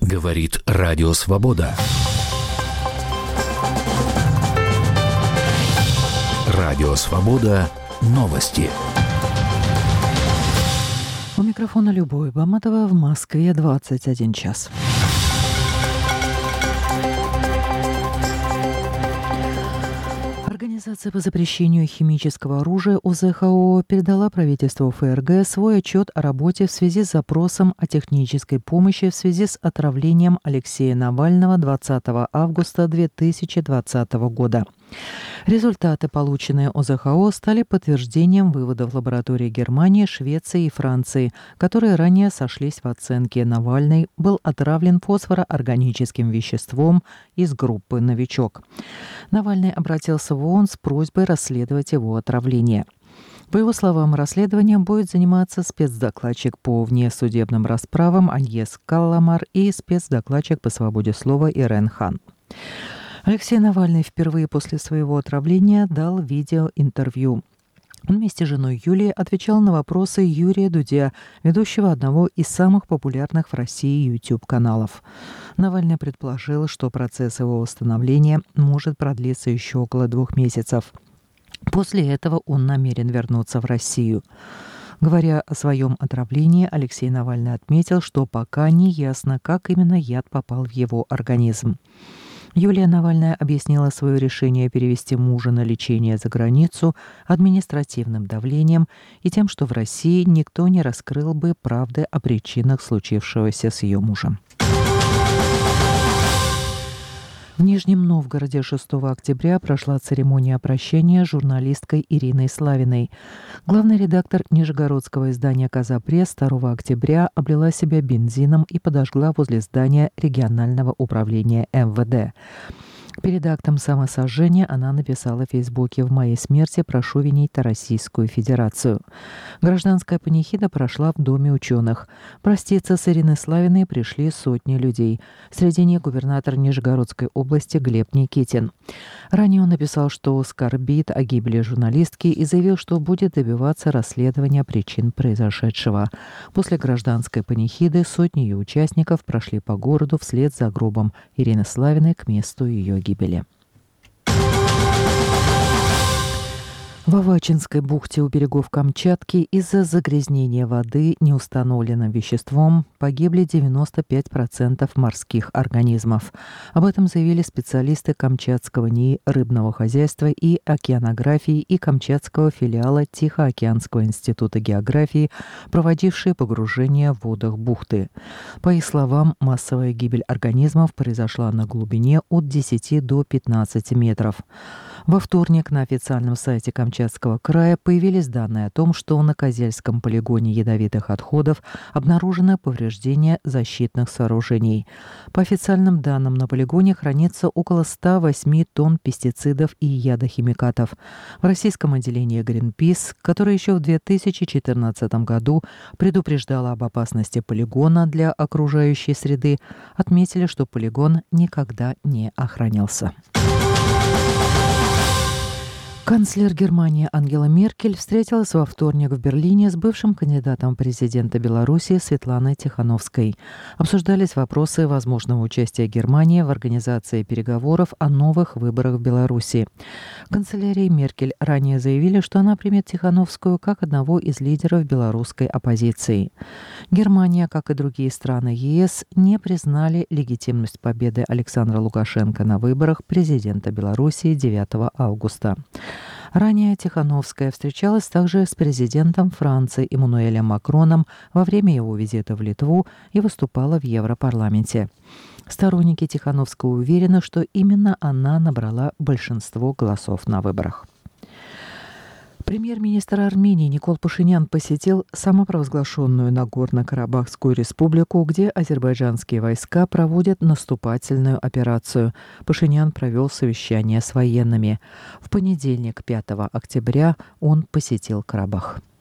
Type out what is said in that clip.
Говорит Радио Свобода. Радио Свобода. Новости. У микрофона Любовь Баматова, в Москве 21 час. Организация по запрещению химического оружия ОЗХО передала правительству ФРГ свой отчет о работе в связи с запросом о технической помощи в связи с отравлением Алексея Навального 20 августа 2020 года. Результаты, полученные ОЗХО, стали подтверждением выводов лабораторий Германии, Швеции и Франции, которые ранее сошлись в оценке: Навальный был отравлен фосфороорганическим веществом из группы «Новичок». Навальный обратился в ООН с просьбой расследовать его отравление. По его словам, расследованием будет заниматься спецдокладчик по внесудебным расправам Аньес Калламар и спецдокладчик по свободе слова Ирен Хан. Алексей Навальный впервые после своего отравления дал видеоинтервью. Он вместе с женой Юлией отвечал на вопросы Юрия Дудя, ведущего одного из самых популярных в России YouTube-каналов. Навальный предположил, что процесс его восстановления может продлиться еще около 2 месяцев. После этого он намерен вернуться в Россию. Говоря о своем отравлении, Алексей Навальный отметил, что пока не ясно, как именно яд попал в его организм. Юлия Навальная объяснила свое решение перевести мужа на лечение за границу административным давлением и тем, что в России никто не раскрыл бы правды о причинах случившегося с ее мужем. В Нижнем Новгороде 6 октября прошла церемония прощения с журналисткой Ириной Славиной. Главный редактор нижегородского издания «Казапресс» 2 октября облила себя бензином и подожгла возле здания регионального управления МВД. Перед актом самосожжения она написала в Фейсбуке: «В моей смерти прошу винить Российскую Федерацию». Гражданская панихида прошла в Доме ученых. Проститься с Ириной Славиной пришли сотни людей. Среди них губернатор Нижегородской области Глеб Никитин. Ранее он написал, что скорбит о гибели журналистки и заявил, что будет добиваться расследования причин произошедшего. После гражданской панихиды сотни ее участников прошли по городу вслед за гробом Ирины Славиной к месту ее гибели. В Авачинской бухте у берегов Камчатки из-за загрязнения воды неустановленным веществом погибли 95% морских организмов. Об этом заявили специалисты Камчатского НИИ рыбного хозяйства и океанографии и Камчатского филиала Тихоокеанского института географии, проводившие погружение в водах бухты. По их словам, массовая гибель организмов произошла на глубине от 10 до 15 метров. Во вторник на официальном сайте Камчатского края появились данные о том, что на Козельском полигоне ядовитых отходов обнаружено повреждение защитных сооружений. По официальным данным, на полигоне хранится около 108 тонн пестицидов и ядохимикатов. В российском отделении Greenpeace, которое еще в 2014 году предупреждало об опасности полигона для окружающей среды, отметили, что полигон никогда не охранялся. Канцлер Германии Ангела Меркель встретилась во вторник в Берлине с бывшим кандидатом в президенты Беларуси Светланой Тихановской. Обсуждались вопросы возможного участия Германии в организации переговоров о новых выборах в Беларуси. В канцелярии Меркель ранее заявили, что она примет Тихановскую как одного из лидеров белорусской оппозиции. Германия, как и другие страны ЕС, не признали легитимность победы Александра Лукашенко на выборах президента Беларуси 9 августа. Ранее Тихановская встречалась также с президентом Франции Эммануэлем Макроном во время его визита в Литву и выступала в Европарламенте. Сторонники Тихановской уверены, что именно она набрала большинство голосов на выборах. Премьер-министр Армении Никол Пашинян посетил самопровозглашенную Нагорно-Карабахскую республику, где азербайджанские войска проводят наступательную операцию. Пашинян провел совещание с военными. В понедельник, 5 октября, он посетил Карабах.